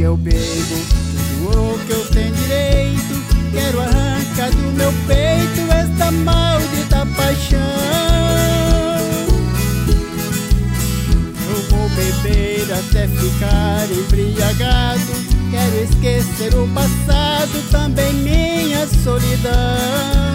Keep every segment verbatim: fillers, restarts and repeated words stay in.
que eu bebo tudo o que eu tenho direito. Quero arrancar do meu peito esta maldita paixão. Eu vou beber até ficar embriagado. Quero esquecer o passado, também minha solidão.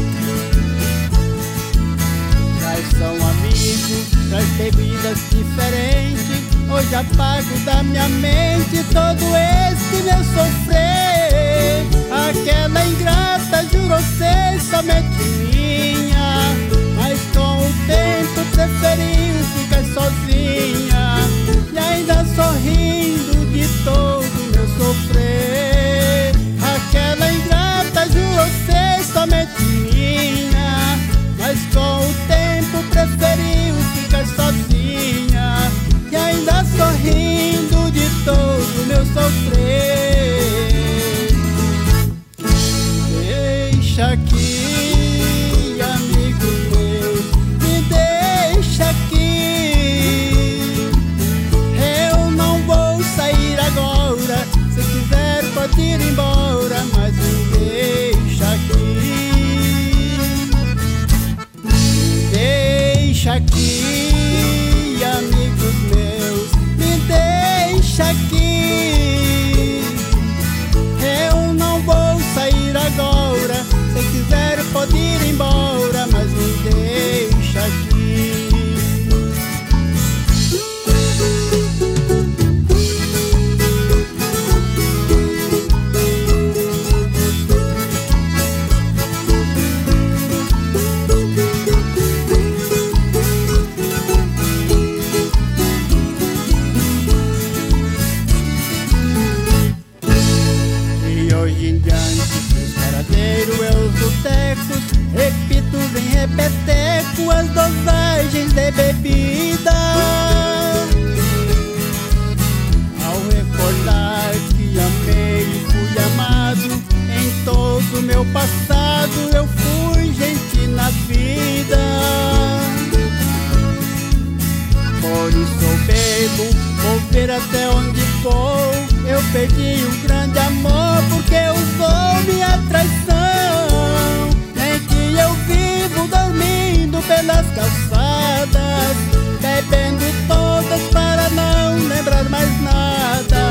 Traz são amigos, traz bebidas diferentes. Hoje apago da minha mente todo esse meu sofrer. Aquela ingrata jurou ser somente minha, mas com o tempo preferiu ficar sozinha. E ainda sorrindo de todo meu sofrer. Aquela ingrata jurou ser somente minha, mas com o tempo preferiu ficar sozinha. E ainda sorrindo de todo meu sofrer. Deixa aqui, amigo meu, me deixa aqui. Eu não vou sair agora, se quiser pode ir embora, mas me deixa aqui. Deixa aqui, amigos meus, me deixa aqui. Eu não vou sair agora, se quiser pode ir embora, mas me deixa aqui. Hoje em diante, meus paradeiros é os botecos, repito em repeteco as dosagens de bebida. Ao recordar que amei e fui amado, em todo o meu passado eu fui gente na vida. Por isso eu bebo, vou ver até onde vou. Eu perdi um grande amor porque usou minha traição. Nem que eu vivo dormindo pelas calçadas, bebendo todas para não lembrar mais nada.